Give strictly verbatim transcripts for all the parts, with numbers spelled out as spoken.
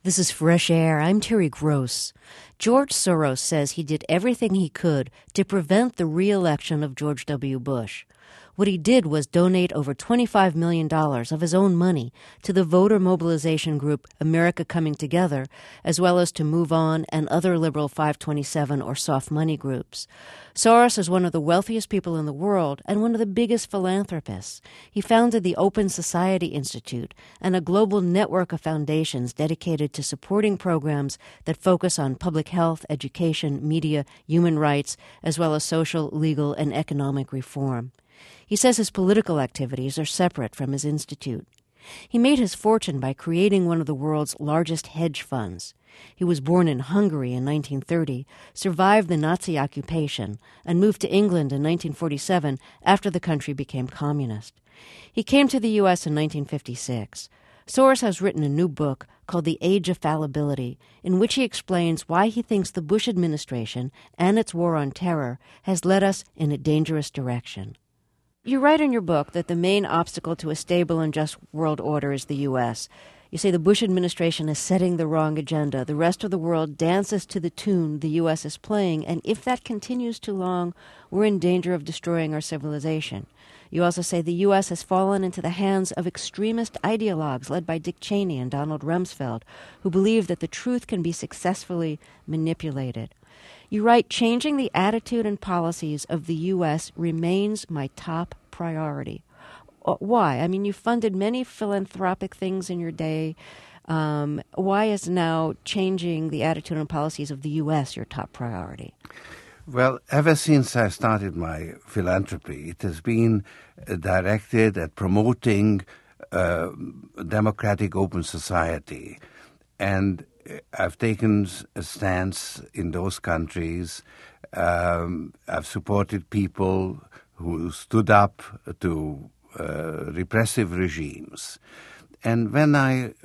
This is Fresh Air. I'm Terry Gross. George Soros says he did everything he could to prevent the re-election of George W. Bush. What he did was donate over twenty-five million dollars of his own money to the voter mobilization group America Coming Together, as well as to Move On and other liberal five twenty-seven or soft money groups. Soros is one of the wealthiest people in the world and one of the biggest philanthropists. He founded the Open Society Institute and a global network of foundations dedicated to supporting programs that focus on public health, education, media, human rights, as well as social, legal, and economic reform. He says his political activities are separate from his institute. He made his fortune by creating one of the world's largest hedge funds. He was born in Hungary in nineteen thirty, survived the Nazi occupation, and moved to England in nineteen forty-seven after the country became communist. He came to the U S in nineteen fifty-six. Soros has written a new book called The Age of Fallibility, in which he explains why he thinks the Bush administration and its war on terror has led us in a dangerous direction. You write in your book that the main obstacle to a stable and just world order is the U S. You say the Bush administration is setting the wrong agenda. The rest of the world dances to the tune the U S is playing, and if that continues too long, we're in danger of destroying our civilization. You also say the U S has fallen into the hands of extremist ideologues led by Dick Cheney and Donald Rumsfeld, who believe that the truth can be successfully manipulated. You write, changing the attitude and policies of the U S remains my top priority. Why? I mean, you funded many philanthropic things in your day. Um, why is now changing the attitude and policies of the U S your top priority? Well, ever since I started my philanthropy, it has been uh, directed at promoting uh, democratic open society. And I've taken a stance in those countries. Um, I've supported people who stood up to uh, repressive regimes. And when I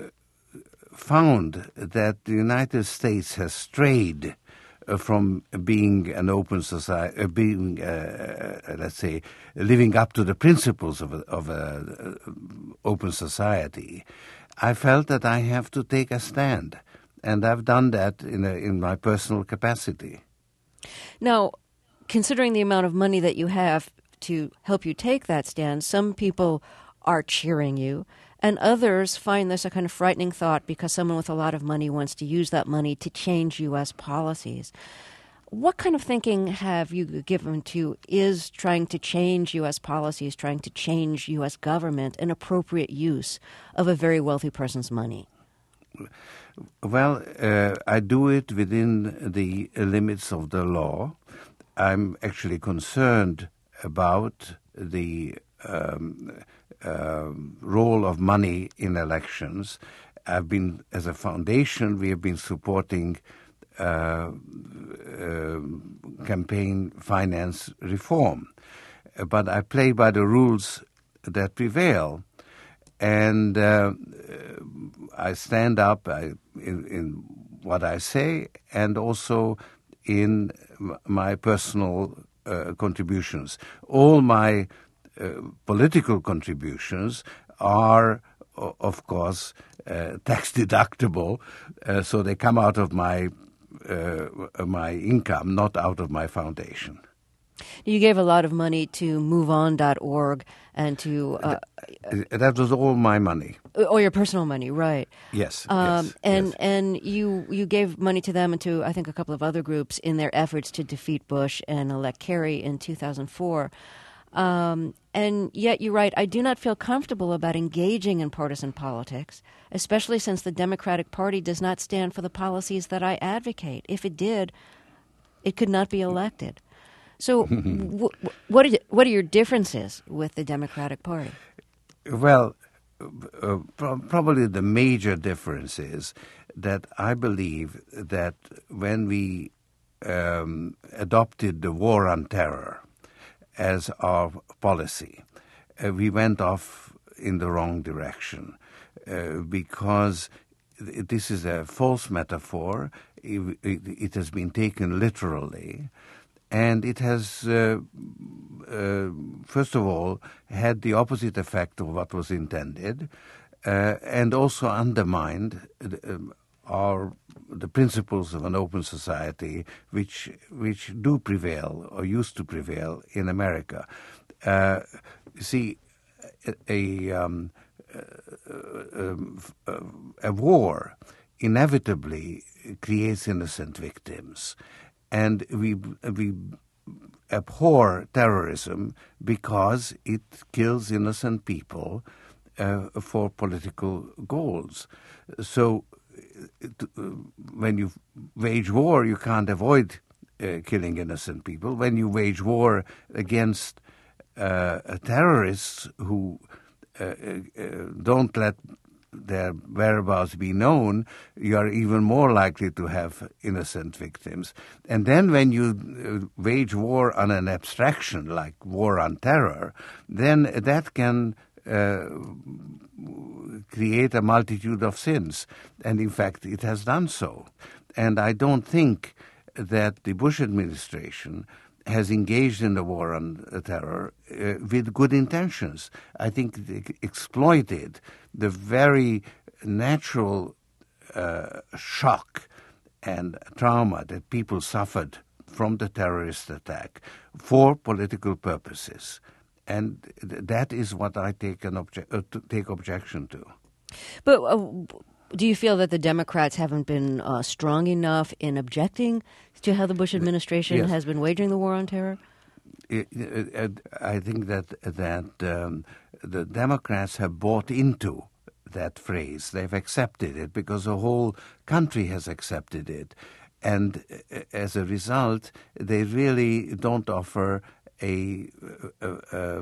found that the United States has strayed uh, from being an open society, uh, being, uh, uh, let's say, living up to the principles of a, of a uh, open society, I felt that I have to take a stand. And I've done that in a, in my personal capacity. Now, considering the amount of money that you have to help you take that stand, some people are cheering you, and others find this a kind of frightening thought because someone with a lot of money wants to use that money to change U S policies. What kind of thinking have you given to is trying to change U S policies, trying to change U S government, an appropriate use of a very wealthy person's money? Well, uh, I do it within the limits of the law. I'm actually concerned about the um, uh, role of money in elections. I've been, as a foundation, we have been supporting uh, uh, campaign finance reform. But I play by the rules that prevail. And uh, I stand up I, in, in what I say and also in m- my personal uh, contributions. All my uh, political contributions are, o- of course, uh, tax deductible, uh, so they come out of my uh, my income, not out of my foundation. You gave a lot of money to move on dot org and to... Uh, that was all my money. Or your personal money, right. Yes, um, yes. And, yes. and you, you gave money to them and to, I think, a couple of other groups in their efforts to defeat Bush and elect Kerry in two thousand four. Um, and yet you write, I do not feel comfortable about engaging in partisan politics, especially since the Democratic Party does not stand for the policies that I advocate. If it did, it could not be elected. So w- what, are, what are your differences with the Democratic Party? Well, uh, pro- probably the major difference is that I believe that when we um, adopted the war on terror as our policy, uh, we went off in the wrong direction uh, because this is a false metaphor. It, it, it has been taken literally. And it has, uh, uh, first of all, had the opposite effect of what was intended, uh, and also undermined uh, are the principles of an open society which which do prevail or used to prevail in America. Uh, you see, a, a, um, a, a war inevitably creates innocent victims, and we we abhor terrorism because it kills innocent people uh, for political goals. So when you wage war, you can't avoid uh, killing innocent people. When you wage war against uh, terrorists who uh, uh, don't let their whereabouts be known, you are even more likely to have innocent victims. And then when you uh, wage war on an abstraction like war on terror, then that can uh, create a multitude of sins. And in fact, it has done so. And I don't think that the Bush administration has engaged in the war on terror uh, with good intentions. I think they exploited the very natural uh, shock and trauma that people suffered from the terrorist attack for political purposes. And th- that is what I take an obje- uh, to take objection to. But uh, do you feel that the Democrats haven't been uh, strong enough in objecting to how the Bush administration yes. has been waging the war on terror? It, it, it, I think that that um, the Democrats have bought into that phrase. They've accepted it because the whole country has accepted it. And as a result, they really don't offer a, a, a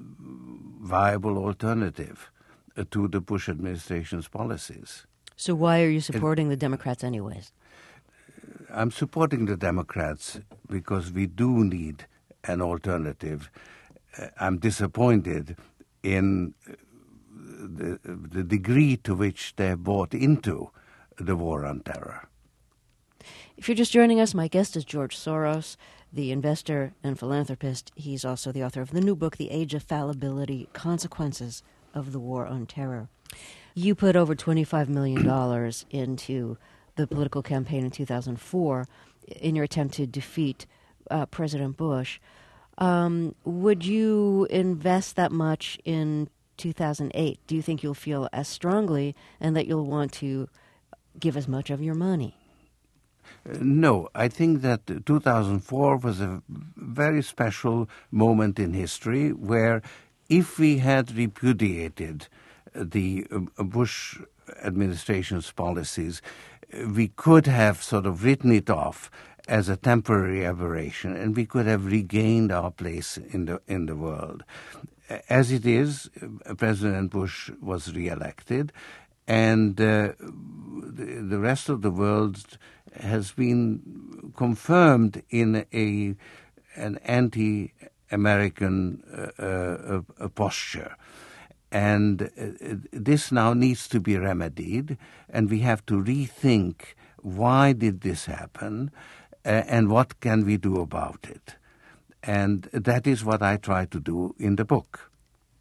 viable alternative to the Bush administration's policies. So why are you supporting it, the Democrats anyways? I'm supporting the Democrats because we do need an alternative. Uh, I'm disappointed in the, the degree to which they're bought into the war on terror. If you're just joining us, my guest is George Soros, the investor and philanthropist. He's also the author of the new book, The Age of Fallibility, Consequences of the War on Terror. You put over twenty-five million dollars into the political campaign in two thousand four in your attempt to defeat uh, President Bush. Um, would you invest that much in two thousand eight? Do you think you'll feel as strongly and that you'll want to give as much of your money? Uh, no, I think that two thousand four was a very special moment in history where if we had repudiated the uh, Bush administration's policies, we could have sort of written it off as a temporary aberration, and we could have regained our place in the in the world. As it is, President Bush was reelected, and uh, the, the rest of the world has been confirmed in a an anti-American uh, uh, uh, posture. And uh, this now needs to be remedied, and we have to rethink why did this happen, uh, and what can we do about it. And that is what I try to do in the book.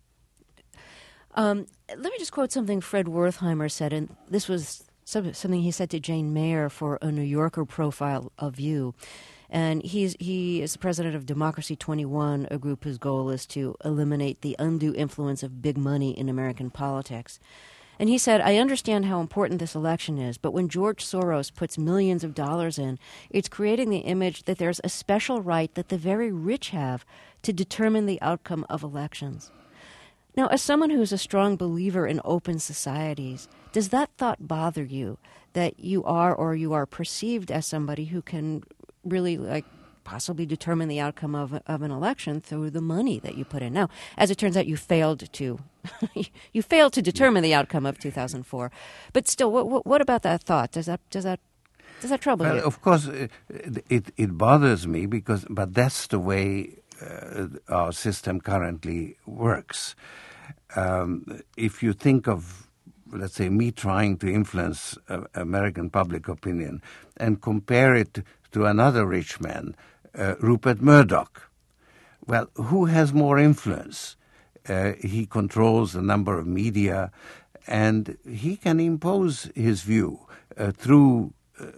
Um, let me just quote something Fred Wertheimer said, and this was something he said to Jane Mayer for a New Yorker profile of you. And he's, he is the president of Democracy twenty-one, a group whose goal is to eliminate the undue influence of big money in American politics. And he said, I understand how important this election is, but when George Soros puts millions of dollars in, it's creating the image that there's a special right that the very rich have to determine the outcome of elections. Now, as someone who's a strong believer in open societies, does that thought bother you, that you are or you are perceived as somebody who can really like possibly determine the outcome of of an election through the money that you put in? Now, as it turns out, you failed to you failed to determine the outcome of two thousand four. But still, what what about that thought? Does that does that does that trouble well, you? Of course, it it, it bothers me because, but that's the way uh, our system currently works. Um, if you think of, let's say, me trying to influence uh, American public opinion and compare it to another rich man, uh, Rupert Murdoch. Well, who has more influence? Uh, he controls a number of media, and he can impose his view. uh, through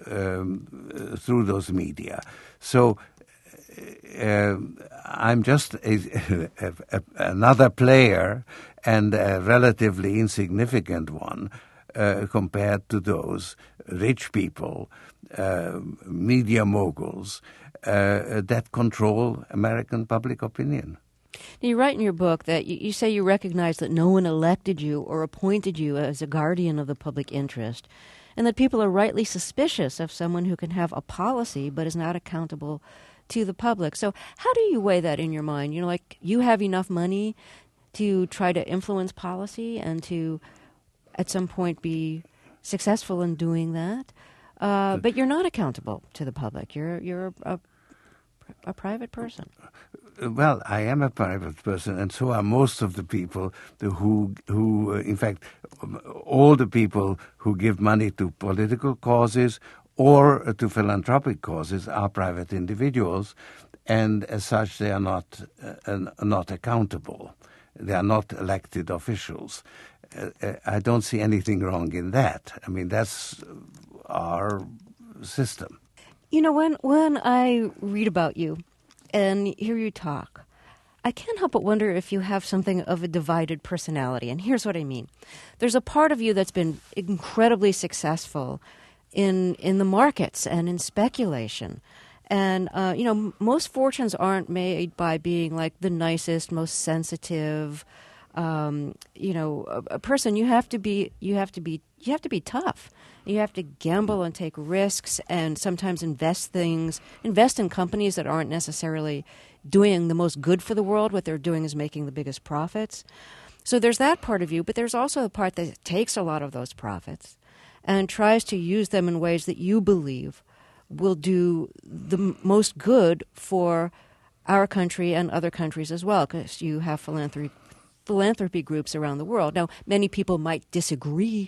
um, through those media. So uh, I'm just a, a, a, another player, and a relatively insignificant one uh, compared to those rich people, uh, media moguls, uh, that control American public opinion. Now, you write in your book that you, you say you recognize that no one elected you or appointed you as a guardian of the public interest, and that people are rightly suspicious of someone who can have a policy but is not accountable to the public. So how do you weigh that in your mind? You know, like, you have enough money to try to influence policy and to, at some point, be successful in doing that, uh, but you're not accountable to the public. You're you're a, a private person. Well, I am a private person, and so are most of the people who, who, uh, in fact, all the people who give money to political causes or uh, to philanthropic causes are private individuals, and as such, they are not uh, not accountable. They are not elected officials. Uh, I don't see anything wrong in that. I mean, that's our system. You know, when when I read about you and hear you talk, I can't help but wonder if you have something of a divided personality. And here's what I mean. There's a part of you that's been incredibly successful in in the markets and in speculation. And, uh, you know, most fortunes aren't made by being like the nicest, most sensitive, um, you know, a, a person. You have to be, you have to be, you have to be tough. You have to gamble and take risks and sometimes invest things, invest in companies that aren't necessarily doing the most good for the world. What they're doing is making the biggest profits. So there's that part of you, but there's also the part that takes a lot of those profits and tries to use them in ways that you believe will do the m- most good for our country and other countries as well, because you have philanthropy philanthropy groups around the world. Now, many people might disagree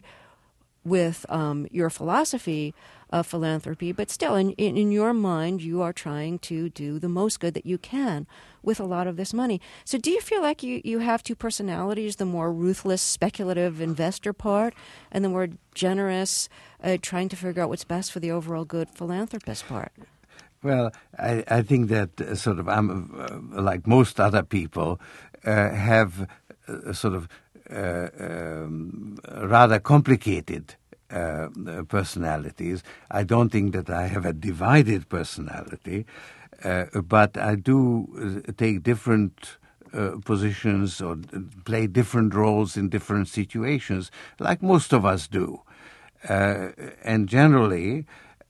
with um, your philosophy of philanthropy, but still, in, in, in your mind, you are trying to do the most good that you can with a lot of this money. So do you feel like you, you have two personalities, the more ruthless, speculative investor part, and the more generous, uh, trying to figure out what's best for the overall good philanthropist part? Well, I, I think that uh, sort of I'm uh, like most other people uh, have uh, sort of uh, um, rather complicated uh, personalities. I don't think that I have a divided personality, uh, but I do uh, take different uh, positions or play different roles in different situations, like most of us do. Uh, and generally,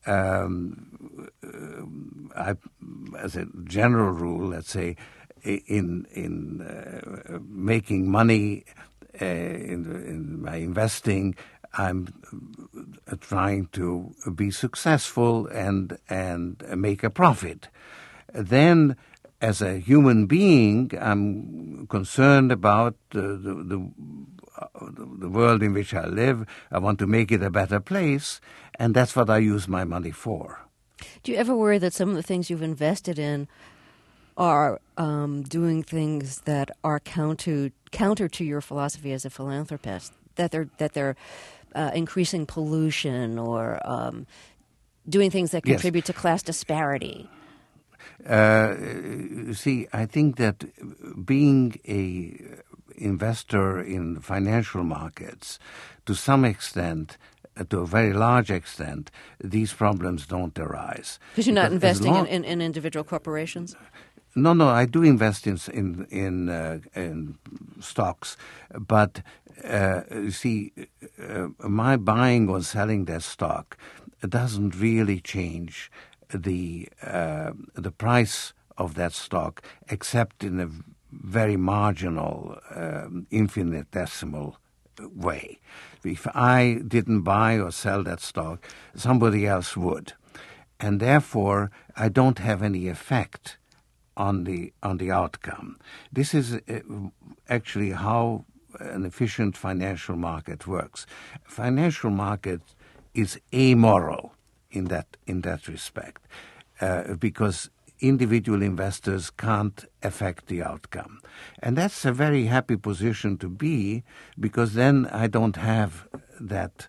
um, I, as a general rule, let's say, in in uh, making money, uh, in, in my investing, I'm trying to be successful and and make a profit. Then, as a human being, I'm concerned about uh, the, the the world in which I live. I want to make it a better place, and that's what I use my money for. Do you ever worry that some of the things you've invested in are um, doing things that are counter counter to your philosophy as a philanthropist? That they're that they're uh, increasing pollution or um, doing things that contribute yes. to class disparity? Uh, see, I think that being a investor in financial markets, to some extent, to a very large extent, these problems don't arise. Because you're not because investing long, in, in individual corporations? No, no, I do invest in in in, uh, in stocks, but uh, you see, uh, my buying or selling that stock doesn't really change the uh, the price of that stock, except in a very marginal, um, infinitesimal way. If I didn't buy or sell that stock, somebody else would, and therefore I don't have any effect on the on the outcome. This is uh, actually how an efficient financial market works. Financial market is amoral in that in that respect, uh, because individual investors can't affect the outcome. And that's a very happy position to be, because then I don't have that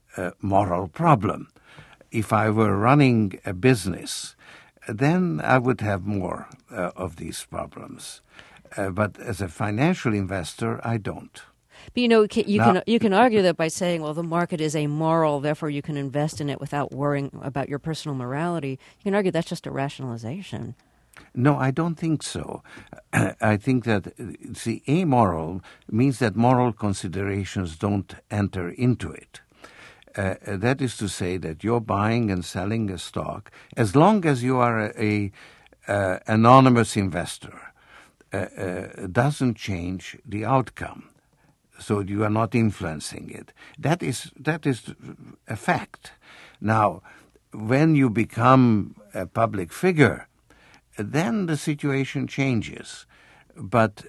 uh, moral problem. If I were running a business, then I would have more uh, of these problems. Uh, but as a financial investor, I don't. But you know, you now, can you can argue that by saying, well, the market is amoral, therefore you can invest in it without worrying about your personal morality. You can argue that's just a rationalization. No, I don't think so. I think that, see, amoral means that moral considerations don't enter into it. Uh, that is to say that you're buying and selling a stock, as long as you are a, a uh, anonymous investor, uh, uh, doesn't change the outcome. So you are not influencing it. That is that is a fact. Now, when you become a public figure, then the situation changes. But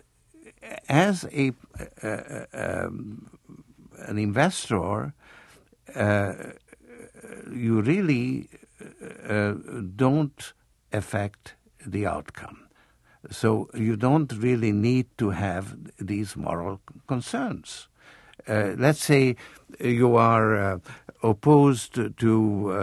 as a uh, um, an investor, uh, you really uh, don't affect the outcome. So you don't really need to have these moral concerns. Uh, let's say you are uh, opposed to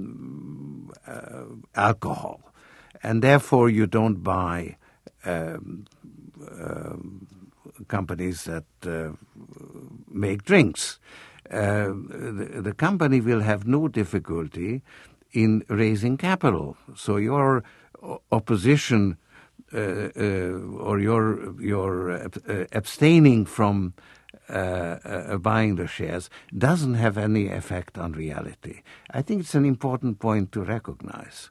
um, uh, alcohol, and therefore you don't buy um, uh, companies that uh, make drinks. Uh, the, the company will have no difficulty in raising capital. So your opposition uh, uh, or your your uh, abstaining from uh, uh, buying the shares doesn't have any effect on reality. I think it's an important point to recognize.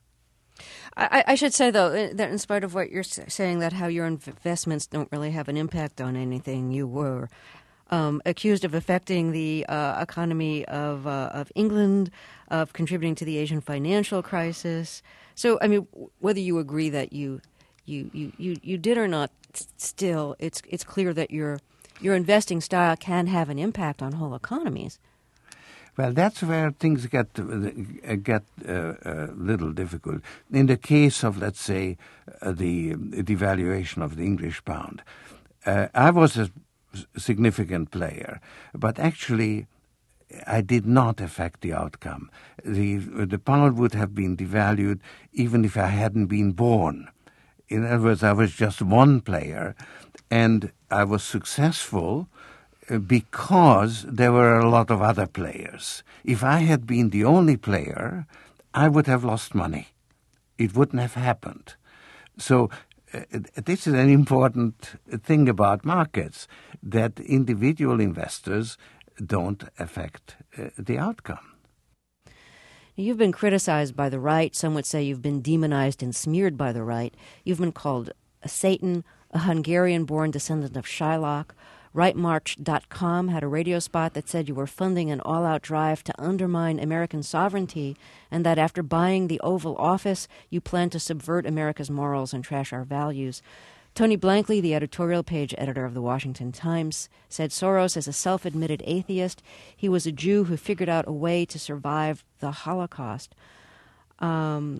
I, I should say, though, that in spite of what you're saying, that how your investments don't really have an impact on anything, you were um, accused of affecting the uh, economy of uh, of England, of contributing to the Asian financial crisis. So, I mean, whether you agree that you you, you, you, you did or not, still, it's it's clear that your your investing style can have an impact on whole economies. Well, that's where things get uh, get uh, a little difficult. In the case of, let's say, uh, the devaluation of the English pound, uh, I was a significant player, but actually I did not affect the outcome. The, the pound would have been devalued even if I hadn't been born. In other words, I was just one player, and I was successful because there were a lot of other players. If I had been the only player, I would have lost money. It wouldn't have happened. So uh, this is an important thing about markets, that individual investors don't affect uh, the outcome. You've been criticized by the right. Some would say you've been demonized and smeared by the right. You've been called a Satan, a Hungarian-born descendant of Shylock. right march dot com had a radio spot that said you were funding an all-out drive to undermine American sovereignty, and that after buying the Oval Office, you plan to subvert America's morals and trash our values. Tony Blankley, the editorial page editor of the Washington Times, said Soros is a self-admitted atheist. He was a Jew who figured out a way to survive the Holocaust. Um,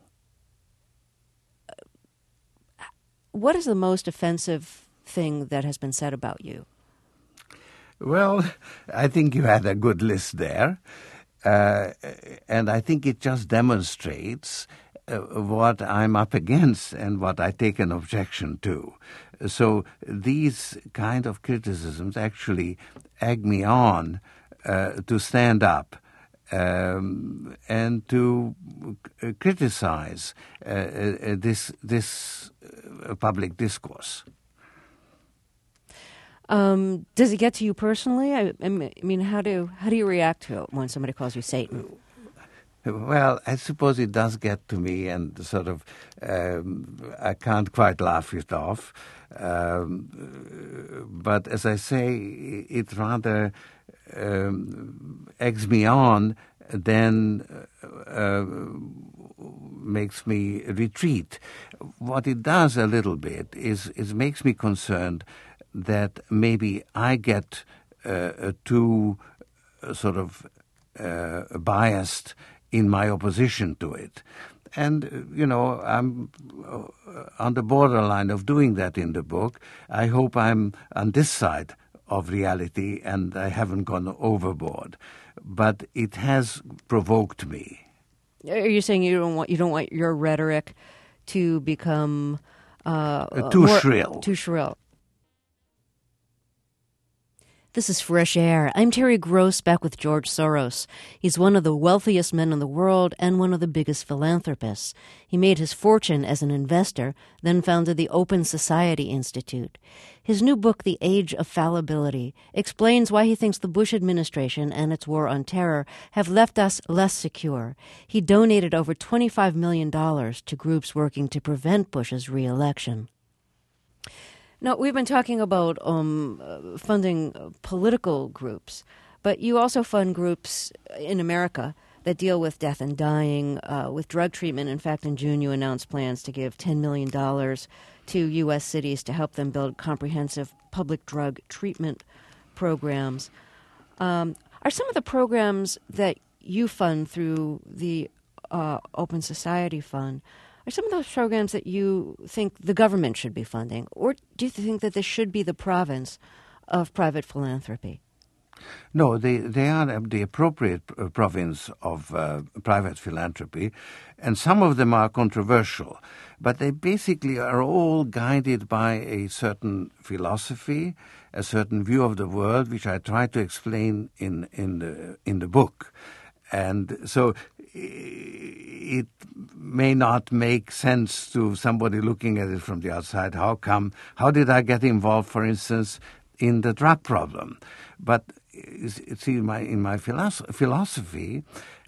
what is the most offensive thing that has been said about you? Well, I think you had a good list there. Uh, and I think it just demonstrates uh, what I'm up against and what I take an objection to. So these kind of criticisms actually egg me on uh, to stand up um, and to uh, criticize uh, uh, this, this uh, public discourse. Um, does it get to you personally? I, I mean, how do how do you react to it when somebody calls you Satan? Well, I suppose it does get to me, and sort of um, I can't quite laugh it off. Um, but as I say, it rather um, eggs me on than uh, makes me retreat. What it does a little bit is is makes me concerned that maybe I get uh, too uh, sort of uh, biased in my opposition to it. And, uh, you know, I'm uh, on the borderline of doing that in the book. I hope I'm on this side of reality, and I haven't gone overboard. But it has provoked me. Are you saying you don't want you don't want your rhetoric to become uh, uh, too more, shrill? Too shrill. This is Fresh Air. I'm Terry Gross, back with George Soros. He's one of the wealthiest men in the world and one of the biggest philanthropists. He made his fortune as an investor, then founded the Open Society Institute. His new book, The Age of Fallibility, explains why he thinks the Bush administration and its war on terror have left us less secure. He donated over twenty-five million dollars to groups working to prevent Bush's re-election. Now, we've been talking about um, uh, funding uh, political groups, but you also fund groups in America that deal with death and dying, uh, with drug treatment. In fact, in June, you announced plans to give ten million dollars to U S cities to help them build comprehensive public drug treatment programs. Um, are some of the programs that you fund through the uh, Open Society Fund, are some of those programs that you think the government should be funding, or do you think that this should be the province of private philanthropy? No, they, they are the appropriate province of uh, private philanthropy, and some of them are controversial, but they basically are all guided by a certain philosophy, a certain view of the world, which I try to explain in, in, the, in the book. And so it may not make sense to somebody looking at it from the outside. How come? How did I get involved, for instance, in the drug problem? But see, in my in my philosophy,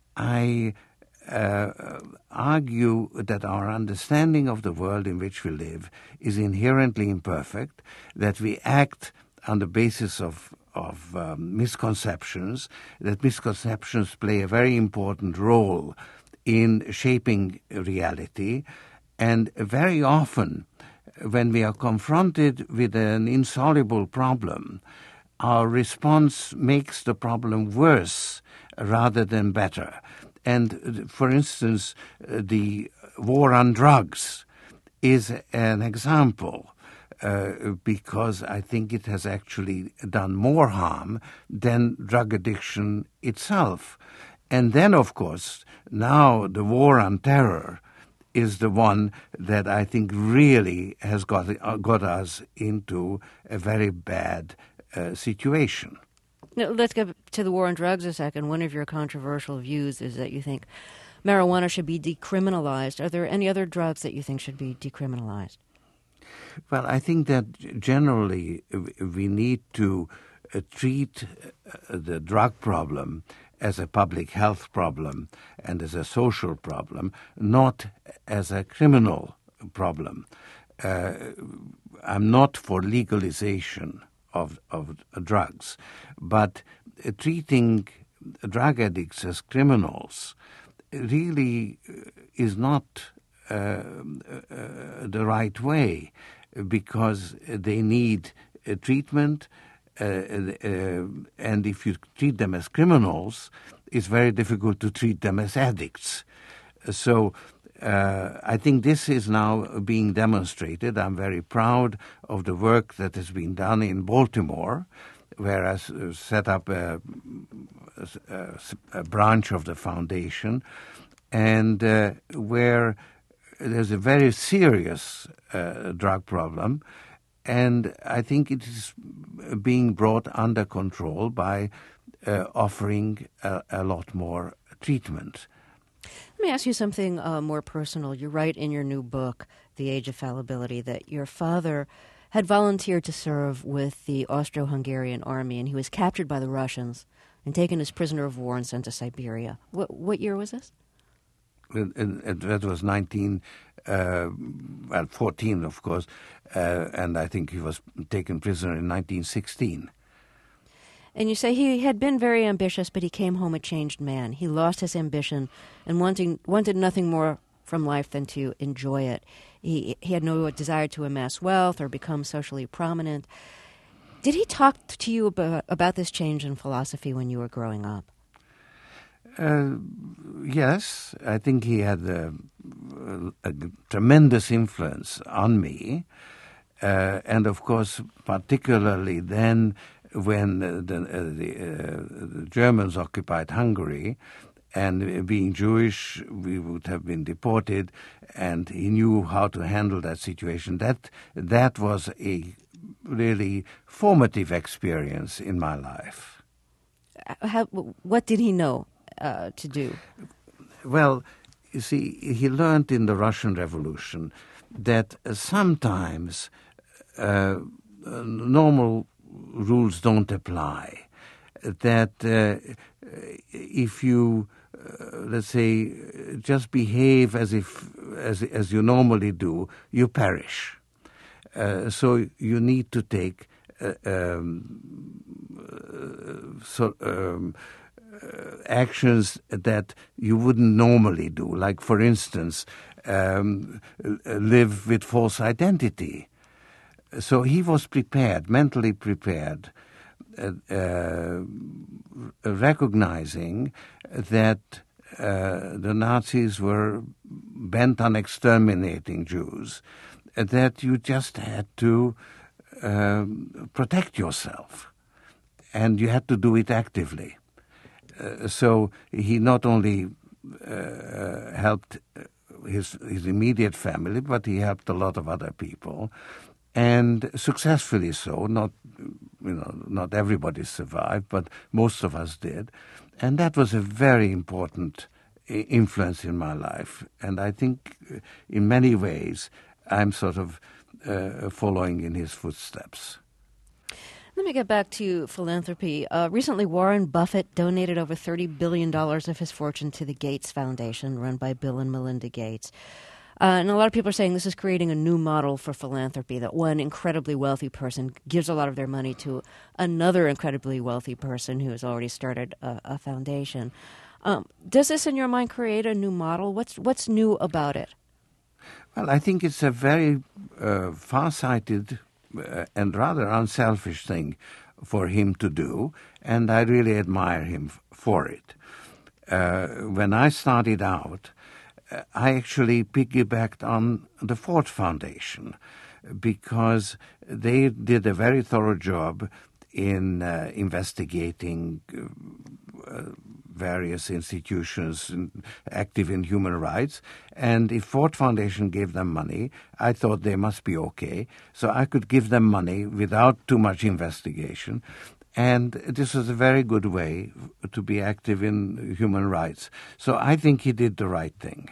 I uh, argue that our understanding of the world in which we live is inherently imperfect, that we act on the basis of of um, misconceptions, that misconceptions play a very important role in shaping reality, and very often when we are confronted with an insoluble problem, our response makes the problem worse rather than better. And for instance, the war on drugs is an example. Uh, because I think it has actually done more harm than drug addiction itself. And then, of course, now the war on terror is the one that I think really has got, uh, got us into a very bad uh, situation. Now, let's get to the war on drugs a second. One of your controversial views is that you think marijuana should be decriminalized. Are there any other drugs that you think should be decriminalized? Well, I think that generally we need to uh, treat uh, the drug problem as a public health problem and as a social problem, not as a criminal problem. Uh, I'm not for legalization of, of drugs, but uh, treating drug addicts as criminals really is not uh, uh, the right way, because they need uh, treatment, uh, uh, and if you treat them as criminals, it's very difficult to treat them as addicts. So uh, I think this is now being demonstrated. I'm very proud of the work that has been done in Baltimore, where I set up a, a, a branch of the foundation, and uh, where there's a very serious uh, drug problem, and I think it is being brought under control by uh, offering a, a lot more treatment. Let me ask you something uh, more personal. You write in your new book, The Age of Fallibility, that your father had volunteered to serve with the Austro-Hungarian army, and he was captured by the Russians and taken as prisoner of war and sent to Siberia. What, what year was this? That was nineteen, uh, well, fourteen, of course, uh, and I think he was taken prisoner in nineteen sixteen. And you say he had been very ambitious, but he came home a changed man. He lost his ambition and wanting, wanted nothing more from life than to enjoy it. He, he had no desire to amass wealth or become socially prominent. Did he talk to you about, about this change in philosophy when you were growing up? Uh, yes, I think he had a, a tremendous influence on me, uh, and of course, particularly then when uh, the, uh, the, uh, the Germans occupied Hungary, and uh, being Jewish, we would have been deported, and he knew how to handle that situation. That that was a really formative experience in my life. How, what did he know uh, to do? Well, you see, he learned in the Russian Revolution that uh, sometimes uh, uh, normal rules don't apply. That uh, if you, uh, let's say, just behave as if as as you normally do, you perish. Uh, so you need to take uh, um, uh, so. Um, Uh, actions that you wouldn't normally do, like, for instance, um, live with false identity. So he was prepared, mentally prepared, uh, uh, recognizing that uh, the Nazis were bent on exterminating Jews, that you just had to um, protect yourself, and you had to do it actively. Uh, so he not only uh, helped his his immediate family, but he helped a lot of other people, and successfully so. Not you know not everybody survived, but most of us did, and that was a very important influence in my life. And I think, in many ways, I'm sort of uh, following in his footsteps. Let me get back to philanthropy. Uh, recently, Warren Buffett donated over thirty billion dollars of his fortune to the Gates Foundation, run by Bill and Melinda Gates. Uh, and a lot of people are saying this is creating a new model for philanthropy, that one incredibly wealthy person gives a lot of their money to another incredibly wealthy person who has already started a, a foundation. Um, does this, in your mind, create a new model? What's, what's new about it? Well, I think it's a very uh, far-sighted Uh, and rather unselfish thing for him to do, and I really admire him f- for it. Uh, when I started out, uh, I actually piggybacked on the Ford Foundation because they did a very thorough job in uh, investigating uh, various institutions active in human rights. And if Ford Foundation gave them money, I thought they must be okay. So I could give them money without too much investigation. And this was a very good way to be active in human rights. So I think he did the right thing.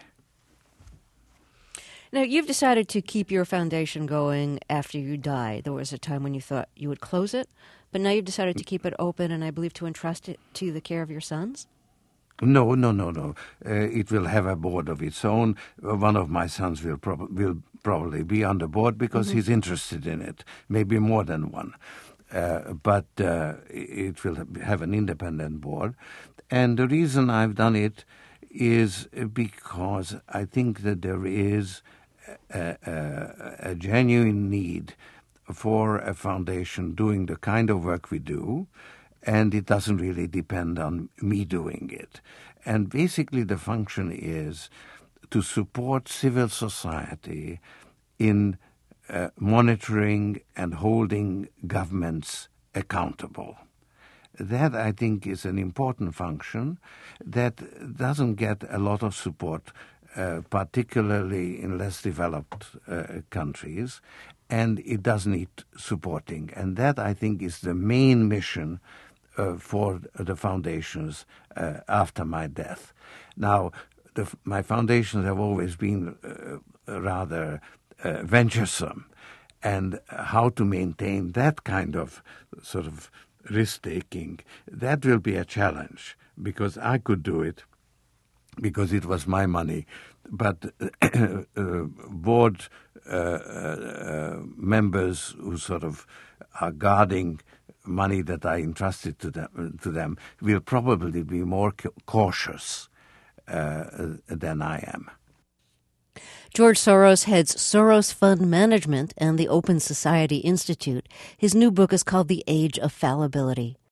Now, you've decided to keep your foundation going after you die. There was a time when you thought you would close it, but now you've decided to keep it open and I believe to entrust it to the care of your sons? No, no, no, no. Uh, it will have a board of its own. Uh, one of my sons will, prob- will probably be on the board because mm-hmm. he's interested in it, maybe more than one. Uh, but uh, it will have an independent board. And the reason I've done it is because I think that there is a, a, a genuine need for a foundation doing the kind of work we do, and it doesn't really depend on me doing it. And basically the function is to support civil society in uh, monitoring and holding governments accountable. That, I think, is an important function that doesn't get a lot of support, uh, particularly in less developed uh, countries, and it does need supporting. And that, I think, is the main mission uh, for the foundations uh, after my death. Now, the, my foundations have always been uh, rather uh, venturesome, and how to maintain that kind of sort of risk-taking, that will be a challenge, because I could do it because it was my money, but uh, board uh, uh, members who sort of are guarding money that I entrusted to them, to them will probably be more cautious uh, than I am. George Soros heads Soros Fund Management and the Open Society Institute. His new book is called The Age of Fallibility.